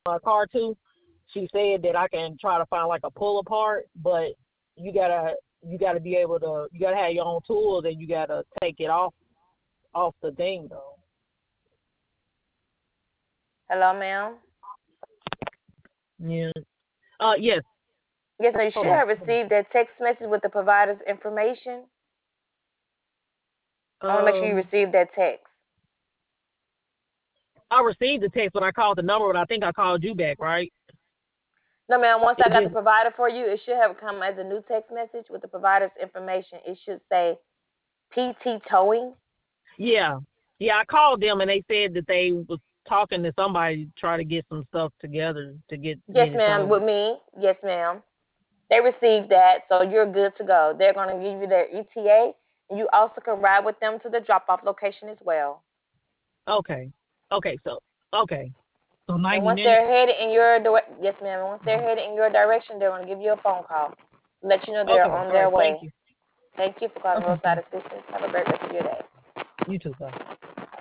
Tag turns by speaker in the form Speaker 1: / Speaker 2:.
Speaker 1: my car too. She said that I can try to find like a pull apart, but you gotta you gotta be able to you gotta have your own tools and you gotta take it off the thing though.
Speaker 2: Hello, ma'am.
Speaker 1: Yeah. Yes.
Speaker 2: Yes, now you
Speaker 1: Hold
Speaker 2: should
Speaker 1: on.
Speaker 2: have received that text message with the provider's information. I want to make sure you
Speaker 1: Um,
Speaker 2: received that text.
Speaker 1: I received the text, but I called the number, but I think I called you back, right?
Speaker 2: No, ma'am. Once I
Speaker 1: It
Speaker 2: got the
Speaker 1: just
Speaker 2: provider for you, it should have come as a new text message with the provider's information. It should say PT Towing.
Speaker 1: yeah, yeah. I called them and they said that they was talking to somebody to try to get some stuff together to get
Speaker 2: Yes,
Speaker 1: it
Speaker 2: ma'am.
Speaker 1: towed.
Speaker 2: With me. Yes, ma'am. They received that, so you're good to go. They're going to give you their ETA, and you also can ride with them to the drop-off location as well.
Speaker 1: Okay, okay. Okay, so
Speaker 2: And
Speaker 1: 90
Speaker 2: once
Speaker 1: minutes.
Speaker 2: they're headed in your yes, ma'am. And once they're headed in your direction, they're going to give you a phone call, let you know they're
Speaker 1: Okay,
Speaker 2: on
Speaker 1: all
Speaker 2: their
Speaker 1: right. Thank
Speaker 2: way.
Speaker 1: you.
Speaker 2: Thank you for calling
Speaker 1: Okay,
Speaker 2: Roadside Assistance. Have a great rest of your day.
Speaker 1: you too. Bye.